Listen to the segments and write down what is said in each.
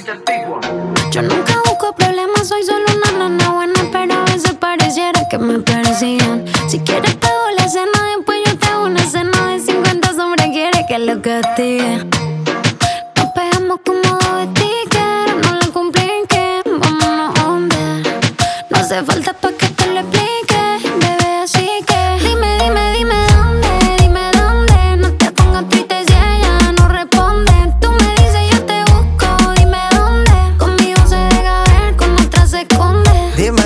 Yo nunca busco problemas, soy solo una nana buena, pero a veces pareciera que me persigan. Si quieres te hago la cena, después yo te hago una cena de 50 sombras, quiere que lo castigue. Nos pegamos como dos stickers, no lo compliques, vámonos a hundir. No hace falta pa' que te lo explique, bebé, así que dime, dime, dime dónde, no te pongas triste si ella no responde. Tú me dices yo te busco, dime dónde, conmigo se deja ver, con otra se esconde. Dime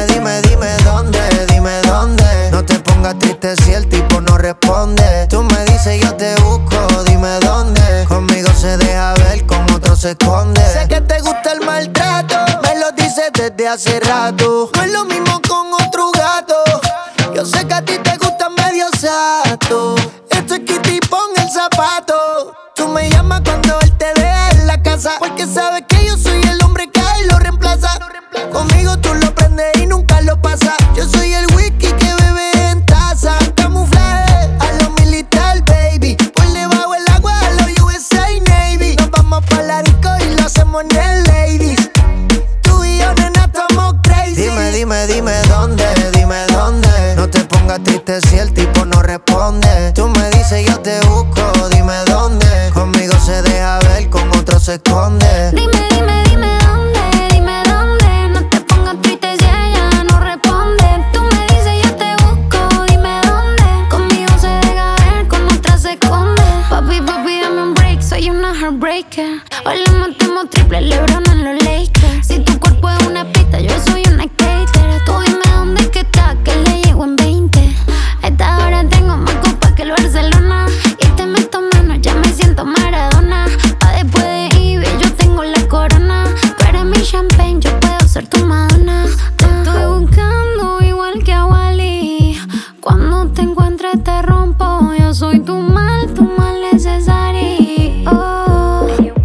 dónde, no te pongas triste si el tipo no responde. Tú me dices yo te busco, dime dónde, conmigo se deja ver, con otro se esconde. Sé que te gusta el maltrato, me lo dices desde hace rato. No es lo mismo con otro gato, yo sé que a ti te gusta medio sato. Esto es Kitty, pon el zapato. Tú me llamas cuando él te deja en la casa, porque sabes que yo soy el hombre que a él lo reemplaza. Conmigo tú lo prendes y nunca lo pasas. Yo soy el whisky que bebe en taza. Camuflaje a lo militar, baby. Por debajo el agua a lo USA Navy. Nos vamos pa' la disco y lo hacemos en el ladies. Tú y yo, nena, estamos crazy. Dime dónde. No te pongas triste si el tipo no responde. Tú me dices yo te busco, dime dónde. Conmigo se deja ver, con otro se esconde. Dime dónde, no te pongas triste si ella no responde. Tú me dices yo te busco, dime dónde, conmigo se deja ver, con otra se esconde. Papi, dame un break, soy una heartbreaker. Hoy le metemos triple LeBron en los Lakers. Si tu cuerpo es una pista, yo soy una skater. Tú dime dónde es que está, que le llego en 20. A esta hora tengo más copas que el Barcelona. Y te meto mano, ya me siento Maradona. Pa' después de Ibe, yo tengo la corona. Tú eres mi champagne, yo puedo ser tu Madonna. Te estoy buscando igual que a Wally. Cuando te encuentres te rompo. Yo soy tu mal necesario. Oh.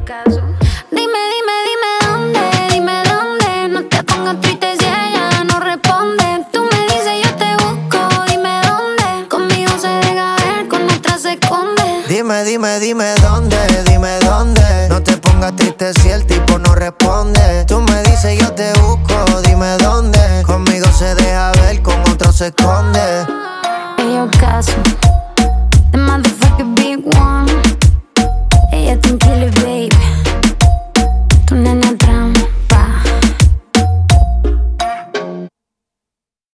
Dime dónde, no te pongas triste si ella no responde. Tú me dices yo te busco, dime dónde, conmigo se deja ver, con otra se esconde. Dime dónde. No te pongas triste si el tipo no responde. Tú me dices yo te busco, dime dónde. Conmigo se deja ver, con otro se esconde. Ellos caso, the motherfucking big one. Ella tranquila.